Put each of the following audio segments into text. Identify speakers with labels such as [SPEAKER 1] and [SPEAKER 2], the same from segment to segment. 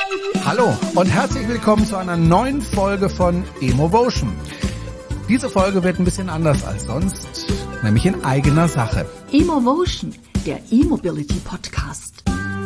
[SPEAKER 1] Hallo und herzlich willkommen zu einer neuen Folge von Emovotion. Diese Folge wird ein bisschen anders als sonst, nämlich in eigener Sache.
[SPEAKER 2] Emovotion, der E-Mobility Podcast.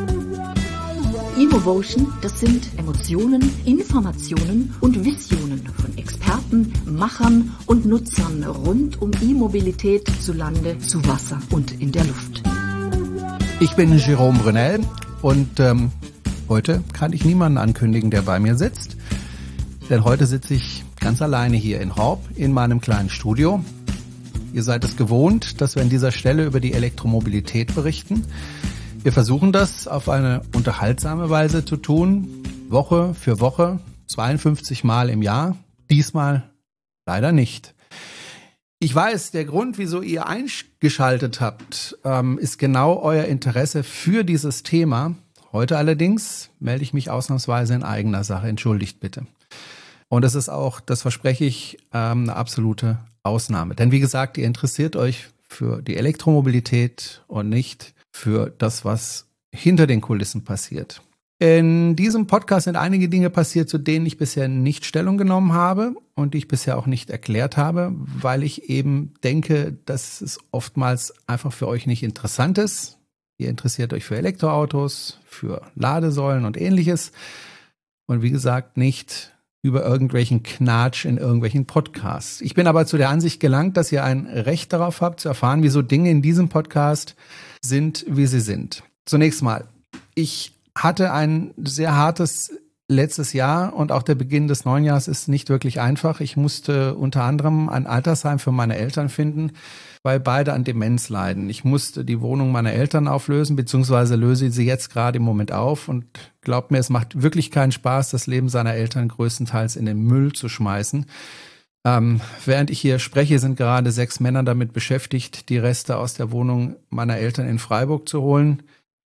[SPEAKER 2] Emovotion, das sind Emotionen, Informationen und Visionen von Experten, Machern und Nutzern rund um E-Mobilität zu Lande, zu Wasser und in der Luft.
[SPEAKER 1] Ich bin Jérôme Brunel und heute kann ich niemanden ankündigen, der bei mir sitzt. Denn heute sitze ich ganz alleine hier in Horb in meinem kleinen Studio. Ihr seid es gewohnt, dass wir an dieser Stelle über die Elektromobilität berichten. Wir versuchen das auf eine unterhaltsame Weise zu tun, Woche für Woche, 52 Mal im Jahr. Diesmal leider nicht. Ich weiß, der Grund, wieso ihr eingeschaltet habt, ist genau euer Interesse für dieses Thema. Heute allerdings melde ich mich ausnahmsweise in eigener Sache. Entschuldigt bitte. Und es ist auch, das verspreche ich, eine absolute Ausnahme. Denn wie gesagt, ihr interessiert euch für die Elektromobilität und nicht für das, was hinter den Kulissen passiert. In diesem Podcast sind einige Dinge passiert, zu denen ich bisher nicht Stellung genommen habe und die ich bisher auch nicht erklärt habe, weil ich eben denke, dass es oftmals einfach für euch nicht interessant ist. Ihr interessiert euch für Elektroautos, für Ladesäulen und ähnliches und wie gesagt nicht über irgendwelchen Knatsch in irgendwelchen Podcasts. Ich bin aber zu der Ansicht gelangt, dass ihr ein Recht darauf habt, zu erfahren, wieso Dinge in diesem Podcast sind, wie sie sind. Zunächst mal, ich hatte ein sehr hartes letztes Jahr und auch der Beginn des neuen Jahres ist nicht wirklich einfach. Ich musste unter anderem ein Altersheim für meine Eltern finden, weil beide an Demenz leiden. Ich musste die Wohnung meiner Eltern auflösen, beziehungsweise löse sie jetzt gerade im Moment auf und glaubt mir, es macht wirklich keinen Spaß, das Leben seiner Eltern größtenteils in den Müll zu schmeißen. Während ich hier spreche, sind gerade 6 Männer damit beschäftigt, die Reste aus der Wohnung meiner Eltern in Freiburg zu holen.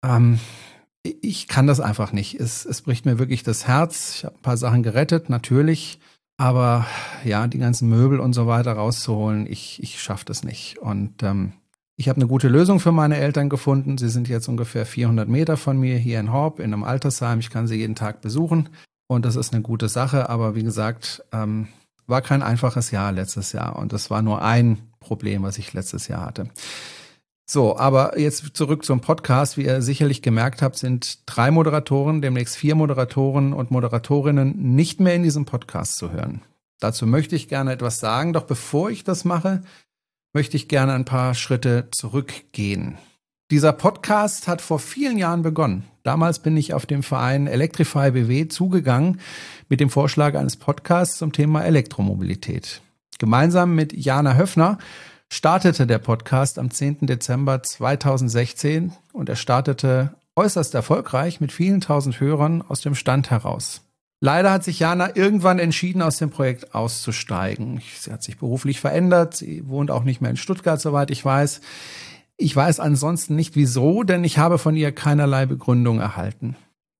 [SPEAKER 1] Ich kann das einfach nicht. Es bricht mir wirklich das Herz. Ich habe ein paar Sachen gerettet, natürlich. Aber ja, die ganzen Möbel und so weiter rauszuholen, ich schaffe das nicht. Und ich habe eine gute Lösung für meine Eltern gefunden. Sie sind jetzt ungefähr 400 Meter von mir hier in Horb, in einem Altersheim. Ich kann sie jeden Tag besuchen. Und das ist eine gute Sache. Aber wie gesagt, war kein einfaches Jahr letztes Jahr. Und das war nur ein Problem, was ich letztes Jahr hatte. So, aber jetzt zurück zum Podcast. Wie ihr sicherlich gemerkt habt, sind 3 Moderatoren, demnächst 4 Moderatoren und Moderatorinnen nicht mehr in diesem Podcast zu hören. Dazu möchte ich gerne etwas sagen, doch bevor ich das mache, möchte ich gerne ein paar Schritte zurückgehen. Dieser Podcast hat vor vielen Jahren begonnen. Damals bin ich auf den Verein Electrify BW zugegangen mit dem Vorschlag eines Podcasts zum Thema Elektromobilität. Gemeinsam mit Jana Höffner startete der Podcast am 10. Dezember 2016 und er startete äußerst erfolgreich mit vielen tausend Hörern aus dem Stand heraus. Leider hat sich Jana irgendwann entschieden, aus dem Projekt auszusteigen. Sie hat sich beruflich verändert, sie wohnt auch nicht mehr in Stuttgart, soweit ich weiß. Ich weiß ansonsten nicht wieso, denn ich habe von ihr keinerlei Begründung erhalten.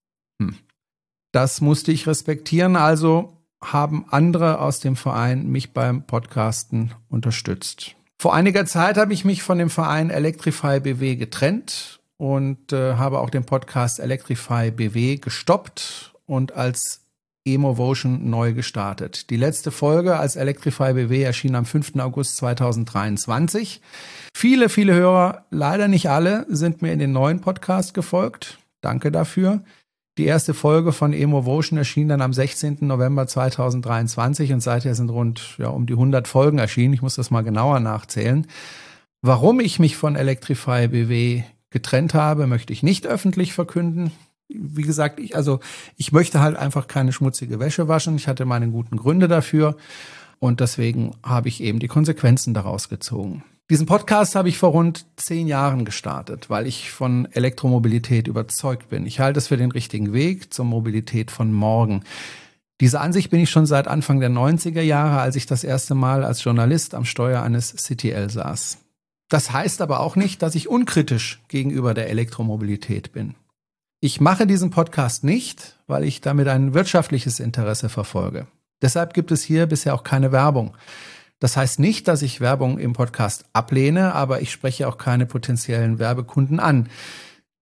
[SPEAKER 1] Das musste ich respektieren, also haben andere aus dem Verein mich beim Podcasten unterstützt. Vor einiger Zeit habe ich mich von dem Verein Electrify BW getrennt und habe auch den Podcast Electrify BW gestoppt und als Emovotion neu gestartet. Die letzte Folge als Electrify BW erschien am 5. August 2023. Viele Hörer, leider nicht alle, sind mir in den neuen Podcast gefolgt. Danke dafür. Die erste Folge von Emovotion erschien dann am 16. November 2023 und seither sind rund um die 100 Folgen erschienen. Ich muss das mal genauer nachzählen. Warum ich mich von Electrify BW getrennt habe, möchte ich nicht öffentlich verkünden. Wie gesagt, ich möchte halt einfach keine schmutzige Wäsche waschen. Ich hatte meine guten Gründe dafür und deswegen habe ich eben die Konsequenzen daraus gezogen. Diesen Podcast habe ich vor rund 10 Jahren gestartet, weil ich von Elektromobilität überzeugt bin. Ich halte es für den richtigen Weg zur Mobilität von morgen. Diese Ansicht bin ich schon seit Anfang der 90er Jahre, als ich das erste Mal als Journalist am Steuer eines CTL saß. Das heißt aber auch nicht, dass ich unkritisch gegenüber der Elektromobilität bin. Ich mache diesen Podcast nicht, weil ich damit ein wirtschaftliches Interesse verfolge. Deshalb gibt es hier bisher auch keine Werbung. Das heißt nicht, dass ich Werbung im Podcast ablehne, aber ich spreche auch keine potenziellen Werbekunden an.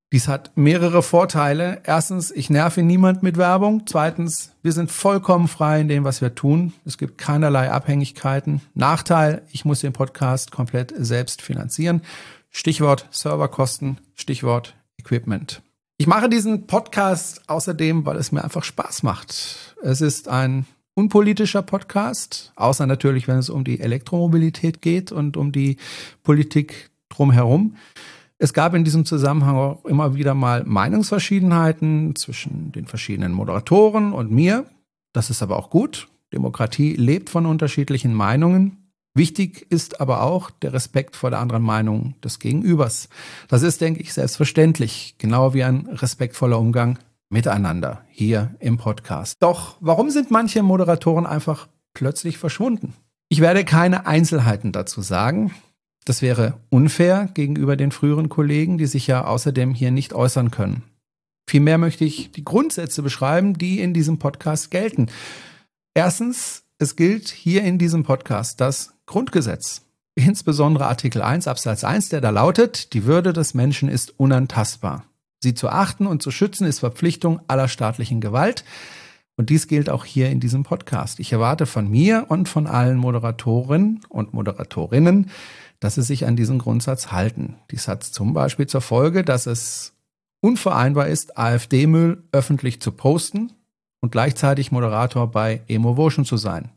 [SPEAKER 1] Dies hat mehrere Vorteile. Erstens, ich nerve niemand mit Werbung. Zweitens, wir sind vollkommen frei in dem, was wir tun. Es gibt keinerlei Abhängigkeiten. Nachteil, ich muss den Podcast komplett selbst finanzieren. Stichwort Serverkosten, Stichwort Equipment. Ich mache diesen Podcast außerdem, weil es mir einfach Spaß macht. Es ist ein unpolitischer Podcast, außer natürlich, wenn es um die Elektromobilität geht und um die Politik drumherum. Es gab in diesem Zusammenhang auch immer wieder mal Meinungsverschiedenheiten zwischen den verschiedenen Moderatoren und mir. Das ist aber auch gut. Demokratie lebt von unterschiedlichen Meinungen. Wichtig ist aber auch der Respekt vor der anderen Meinung des Gegenübers. Das ist, denke ich, selbstverständlich, genau wie ein respektvoller Umgang miteinander hier im Podcast. Doch warum sind manche Moderatoren einfach plötzlich verschwunden? Ich werde keine Einzelheiten dazu sagen. Das wäre unfair gegenüber den früheren Kollegen, die sich ja außerdem hier nicht äußern können. Vielmehr möchte ich die Grundsätze beschreiben, die in diesem Podcast gelten. Erstens, es gilt hier in diesem Podcast das Grundgesetz, insbesondere Artikel 1 Absatz 1, der da lautet: Die Würde des Menschen ist unantastbar. Sie zu achten und zu schützen ist Verpflichtung aller staatlichen Gewalt. Und dies gilt auch hier in diesem Podcast. Ich erwarte von mir und von allen Moderatorinnen und Moderatorinnen, dass sie sich an diesen Grundsatz halten. Dies hat zum Beispiel zur Folge, dass es unvereinbar ist, AfD-Müll öffentlich zu posten und gleichzeitig Moderator bei Emovotion zu sein.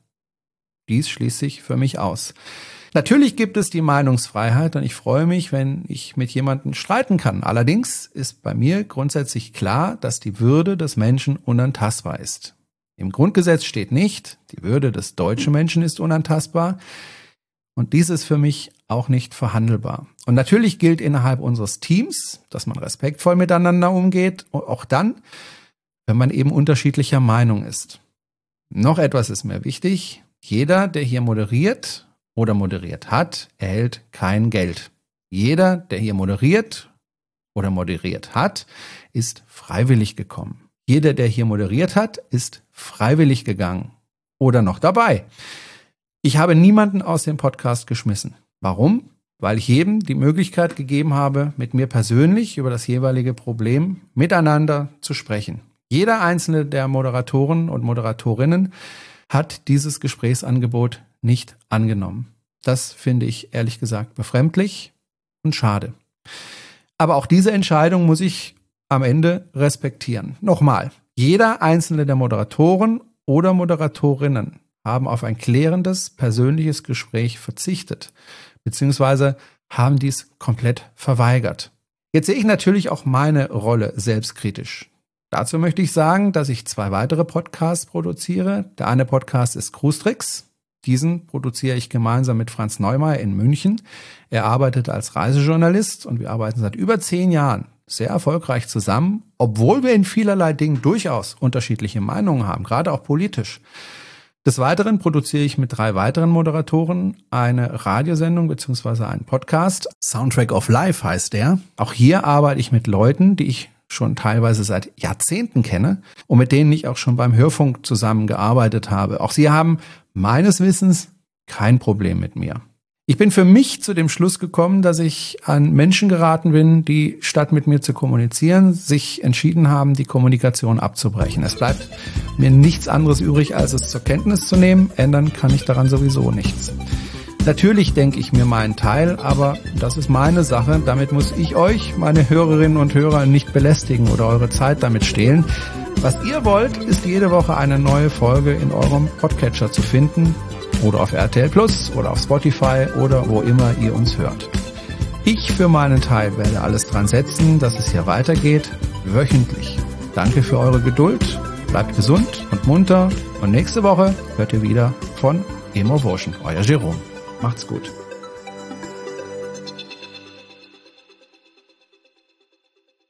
[SPEAKER 1] Dies schließt sich für mich aus. Natürlich gibt es die Meinungsfreiheit und ich freue mich, wenn ich mit jemandem streiten kann. Allerdings ist bei mir grundsätzlich klar, dass die Würde des Menschen unantastbar ist. Im Grundgesetz steht nicht, die Würde des deutschen Menschen ist unantastbar. Und dies ist für mich auch nicht verhandelbar. Und natürlich gilt innerhalb unseres Teams, dass man respektvoll miteinander umgeht, auch dann, wenn man eben unterschiedlicher Meinung ist. Noch etwas ist mir wichtig. Jeder, der hier moderiert oder moderiert hat, erhält kein Geld. Jeder, der hier moderiert oder moderiert hat, ist freiwillig gekommen. Jeder, der hier moderiert hat, ist freiwillig gegangen oder noch dabei. Ich habe niemanden aus dem Podcast geschmissen. Warum? Weil ich jedem die Möglichkeit gegeben habe, mit mir persönlich über das jeweilige Problem miteinander zu sprechen. Jeder einzelne der Moderatoren und Moderatorinnen hat dieses Gesprächsangebot nicht angenommen. Das finde ich ehrlich gesagt befremdlich und schade. Aber auch diese Entscheidung muss ich am Ende respektieren. Nochmal, jeder einzelne der Moderatoren oder Moderatorinnen haben auf ein klärendes, persönliches Gespräch verzichtet, beziehungsweise haben dies komplett verweigert. Jetzt sehe ich natürlich auch meine Rolle selbstkritisch. Dazu möchte ich sagen, dass ich 2 weitere Podcasts produziere. Der eine Podcast ist Cruistricks. Diesen produziere ich gemeinsam mit Franz Neumeier in München. Er arbeitet als Reisejournalist und wir arbeiten seit über 10 Jahren sehr erfolgreich zusammen, obwohl wir in vielerlei Dingen durchaus unterschiedliche Meinungen haben, gerade auch politisch. Des Weiteren produziere ich mit 3 weiteren Moderatoren eine Radiosendung bzw. einen Podcast. Soundtrack of Life heißt der. Auch hier arbeite ich mit Leuten, die ich schon teilweise seit Jahrzehnten kenne und mit denen ich auch schon beim Hörfunk zusammengearbeitet habe. Auch sie haben meines Wissens kein Problem mit mir. Ich bin für mich zu dem Schluss gekommen, dass ich an Menschen geraten bin, die statt mit mir zu kommunizieren, sich entschieden haben, die Kommunikation abzubrechen. Es bleibt mir nichts anderes übrig, als es zur Kenntnis zu nehmen. Ändern kann ich daran sowieso nichts. Natürlich denke ich mir meinen Teil, aber das ist meine Sache. Damit muss ich euch, meine Hörerinnen und Hörer, nicht belästigen oder eure Zeit damit stehlen. Was ihr wollt, ist jede Woche eine neue Folge in eurem Podcatcher zu finden oder auf RTL Plus oder auf Spotify oder wo immer ihr uns hört. Ich für meinen Teil werde alles dran setzen, dass es hier weitergeht, wöchentlich. Danke für eure Geduld, bleibt gesund und munter und nächste Woche hört ihr wieder von Emovotion, euer Jerome. Macht's gut.